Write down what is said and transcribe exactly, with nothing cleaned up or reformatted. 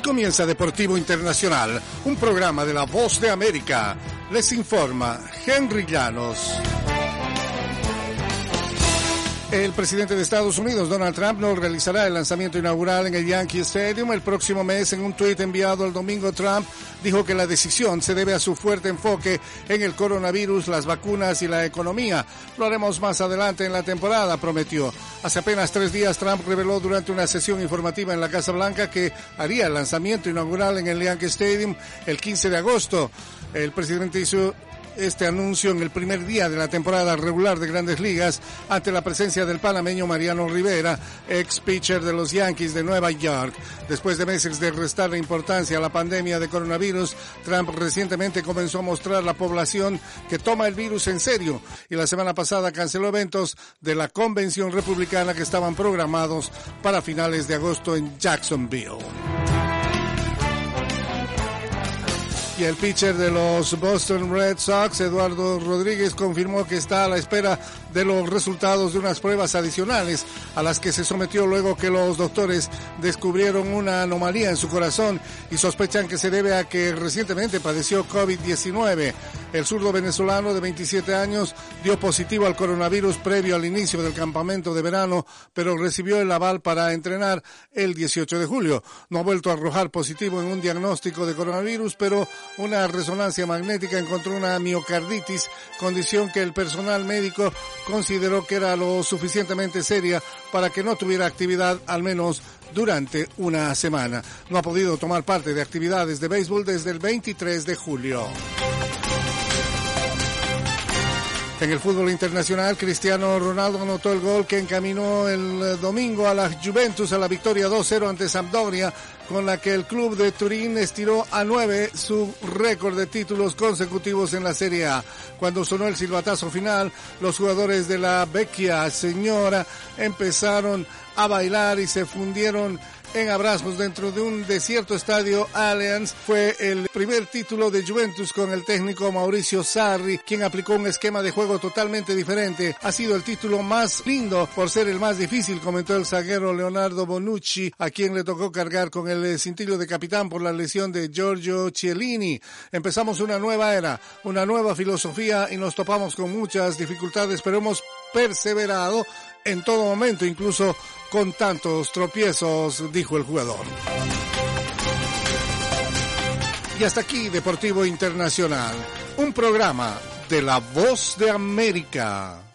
comienza Deportivo Internacional, un programa de La Voz de América. Les informa Henry Llanos. El presidente de Estados Unidos, Donald Trump, no realizará el lanzamiento inaugural en el Yankee Stadium el próximo mes. En un tuit enviado el domingo, Trump dijo que la decisión se debe a su fuerte enfoque en el coronavirus, las vacunas y la economía. Lo haremos más adelante en la temporada, prometió. Hace apenas tres días, Trump reveló durante una sesión informativa en la Casa Blanca que haría el lanzamiento inaugural en el Yankee Stadium el quince de agosto. El presidente hizo este anuncio en el primer día de la temporada regular de Grandes Ligas ante la presencia del panameño Mariano Rivera, ex pitcher de los Yankees de Nueva York. Después de meses de restarle importancia a la pandemia de coronavirus, Trump recientemente comenzó a mostrar a la población que toma el virus en serio y la semana pasada canceló eventos de la convención republicana que estaban programados para finales de agosto en Jacksonville. Y el pitcher de los Boston Red Sox, Eduardo Rodríguez, confirmó que está a la espera de los resultados de unas pruebas adicionales a las que se sometió luego que los doctores descubrieron una anomalía en su corazón y sospechan que se debe a que recientemente padeció COVID diecinueve. El zurdo venezolano de veintisiete años dio positivo al coronavirus previo al inicio del campamento de verano, pero recibió el aval para entrenar el dieciocho de julio. No ha vuelto a arrojar positivo en un diagnóstico de coronavirus, pero una resonancia magnética encontró una miocarditis, condición que el personal médico consideró que era lo suficientemente seria para que no tuviera actividad al menos durante una semana. No ha podido tomar parte de actividades de béisbol desde el veintitrés de julio. En el fútbol internacional, Cristiano Ronaldo anotó el gol que encaminó el domingo a la Juventus a la victoria dos cero ante Sampdoria, con la que el club de Turín estiró a nueve su récord de títulos consecutivos en la Serie A. Cuando sonó el silbatazo final, los jugadores de la Vecchia Señora empezaron a bailar y se fundieron en abrazos dentro de un desierto estadio Allianz. Fue el primer título de Juventus con el técnico Mauricio Sarri, quien aplicó un esquema de juego totalmente diferente. Ha sido el título más lindo por ser el más difícil, comentó el zaguero Leonardo Bonucci, a quien le tocó cargar con el cintillo de capitán por la lesión de Giorgio Chiellini. Empezamos una nueva era, una nueva filosofía y nos topamos con muchas dificultades, pero hemos perseverado en todo momento, incluso con tantos tropiezos, dijo el jugador. Y hasta aquí Deportivo Internacional, un programa de La Voz de América.